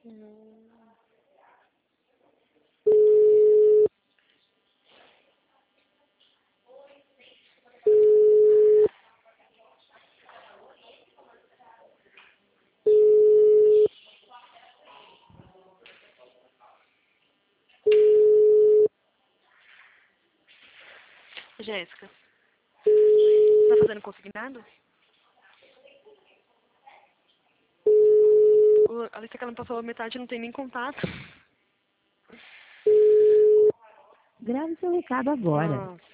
Hum. Jéssica, tá fazendo consignado? A lista que ela me passou a metade não tem nem contato. Grave seu recado agora.